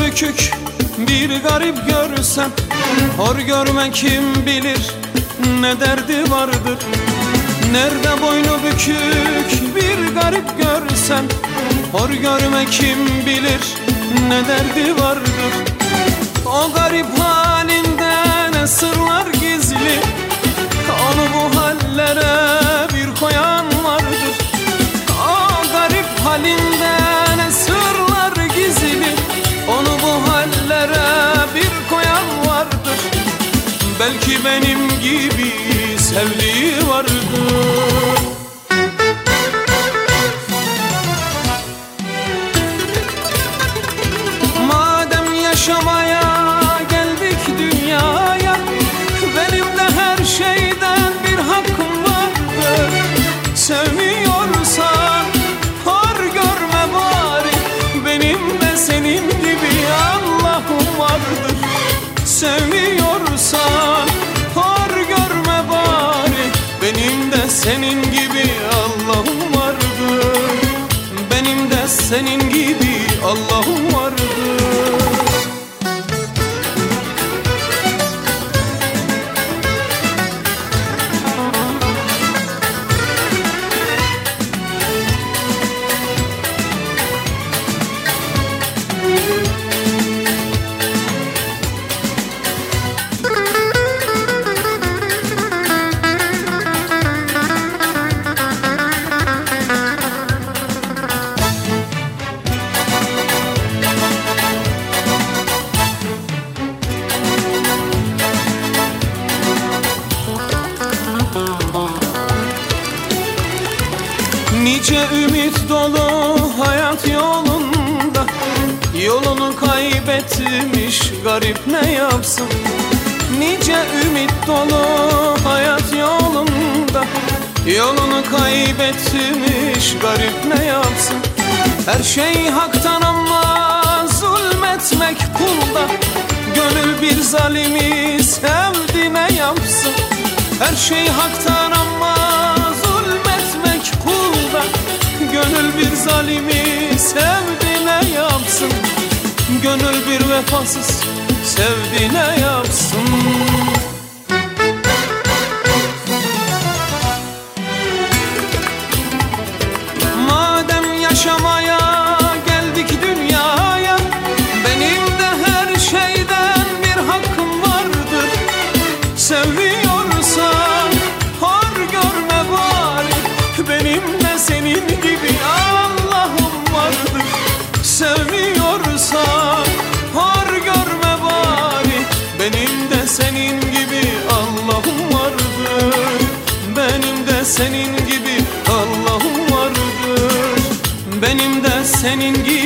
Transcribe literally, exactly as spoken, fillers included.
bükük bir garip görsem, hor görme kim bilir ne derdi vardır. Nerede boynu bükük bir garip görsem, hor görme kim bilir ne derdi vardır. O garip halinde ne sırlar gizli, onu bu hallere bir koyan vardır. O garip halinde ne sırlar gizli, onu bu hallere bir koyan vardır. Belki benim gibi sevdiği vardır. Madem yaşamaya geldik dünyaya, benim de her şeyden bir hakkım vardır. Sevmiyorsan hor görme bari, benim de senin gibi Allah'ım vardır. Sevmiyorsan hor görme bari, benim de senin gibi Allah'ım vardır. Benim de senin gibi Allah'ım vardır. Nice ümit dolu hayat yolunda, yolunu kaybetmiş garip ne yapsın? Nice ümit dolu hayat yolunda, yolunu kaybetmiş garip ne yapsın? Her şey haktan ama zulmetmek kulda, gönül bir zalimi sevdi ne yapsın? Her şey haktan ama zulmetmek kulda, gönül bir zalimi sevdi ne yapsın? Gönül bir vefasız sevdi ne yapsın? Madem yaşamaya geldik dünyaya, benim de her şeyden bir hakkım vardır. Seviyorsan hor görme bari, benim de senin gibi Allah'ım vardır. Sevmiyorsan hor görme bari, benim de senin gibi Allah'ım vardır. Benim de senin gibi Allah'ım vardır. Benim de senin gibi